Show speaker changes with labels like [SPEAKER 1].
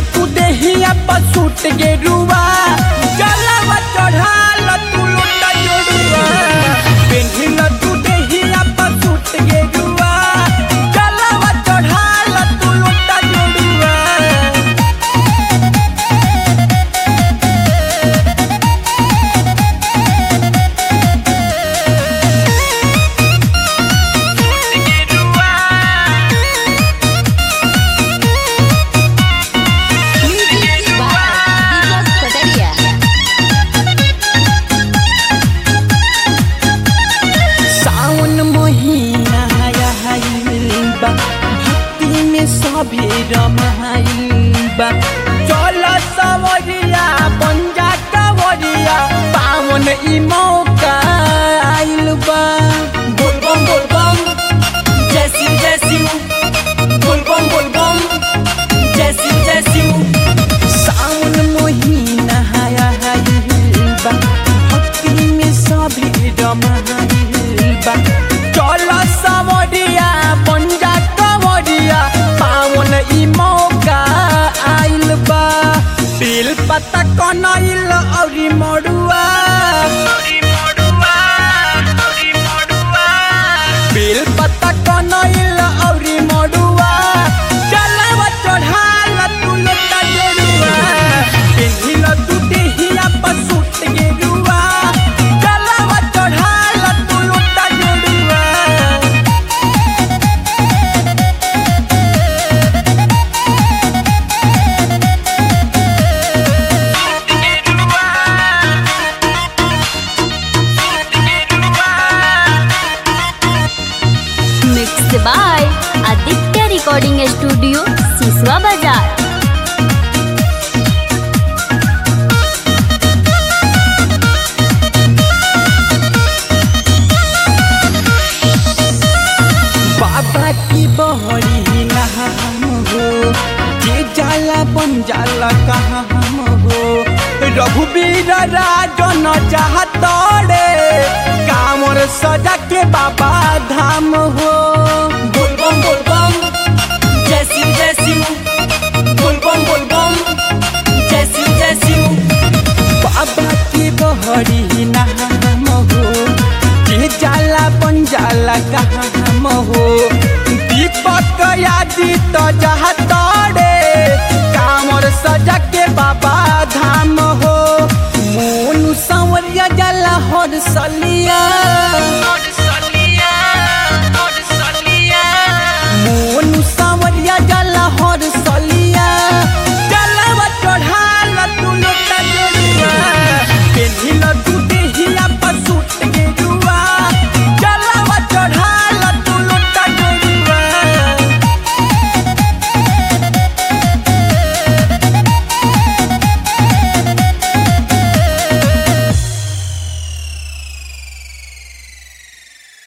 [SPEAKER 1] तू देहिया पसूट गेरुआ जलवा चढ़ाल तू लुटा जोड़ुआ पेन्हिल तू देहिया पसूट गेरुआ जलवा चढ़ाल तू लुटा जोड़ुआ सभी रमाइबा चल सवरिया पंजा कवरिया पावन ई मौका आइल बा बोलबम जय शिव बोलबम जय शिव सावन महीना आइलबा भक्ति में सभी रमाइबा चल सवरिया पंजा कवरिया पावन ई मौका आइल बा बेल पत्ता कनैल औरी मड़ुआ बेल पत्ता कनैल औरी मड़ुआ जलवा चढ़ाल तू लुटा जोड़ुआ पेन्हिल तू देहिया पसूट गेरुआ जलवा चढ़ाल तू लुटा जोड़ुआ
[SPEAKER 2] Mixed by Aditya Recording Studio, Siswa Bazaar.
[SPEAKER 1] बाबा की बहरी नाम हो जे जाला बन जाला कहाँ हम हो रघुवीर राजन चाहतड़े कांवर सजा के बाबा धाम हो बोलबम जय शिव बोलबम जय शिव बाबा की बहरी नाम हो जे जाला बन जाला कहाँ हम हो दीपक यादी तो जहाँ तोड़े कांवर सजा के बाबा